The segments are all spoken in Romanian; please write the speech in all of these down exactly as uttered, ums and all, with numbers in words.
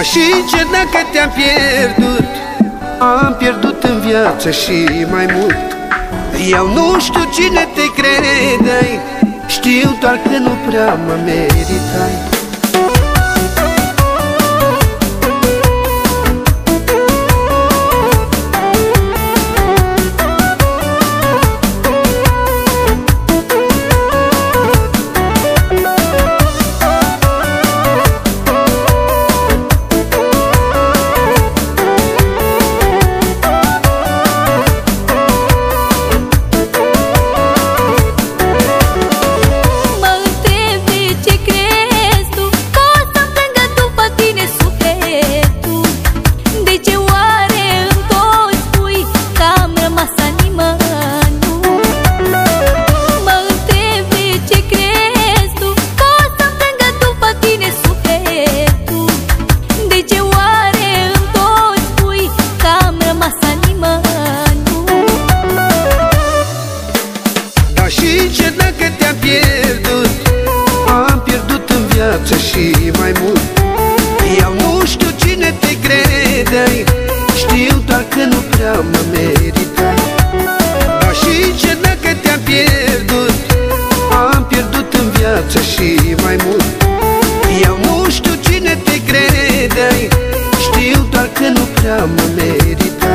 Dar și ce dacă te-am pierdut? Am pierdut în viață și mai mult. Eu nu știu cine te credeai, știu doar că nu prea mă meritai. Și mai mult. Eu nu știu cine te credeai, știu doar că nu prea mă meritai. Dar și ce dacă te-am pierdut? Am pierdut în viață și mai mult. Eu nu știu cine te credeai, știu doar că nu prea mă meritai.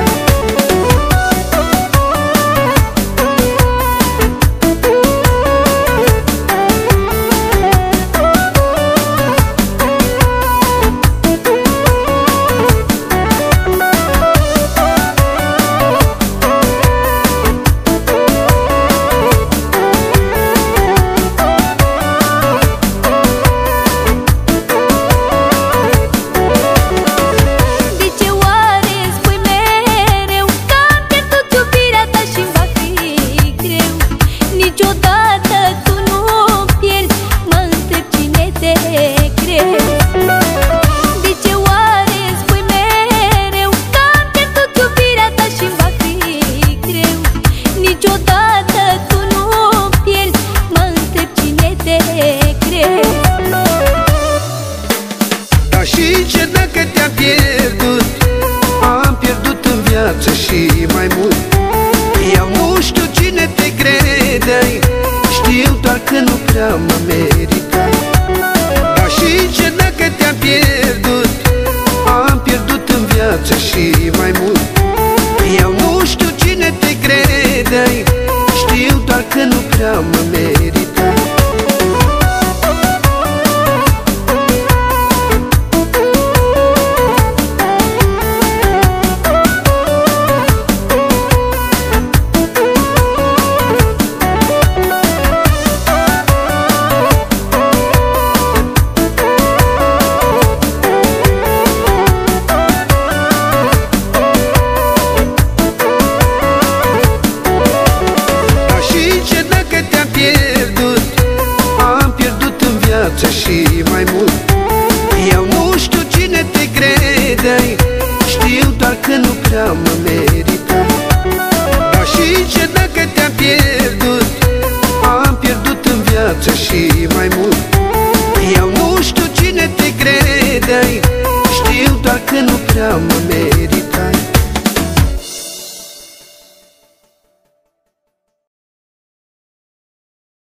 Și ce dacă te-am pierdut? Am pierdut în viață și mai mult. Eu nu știu cine te credeai, știu doar că nu prea mă meritai. Dar și ce dacă te-am pierdut? Am pierdut în viață și mai mult. Eu nu știu cine te credeai, știu doar că nu prea mă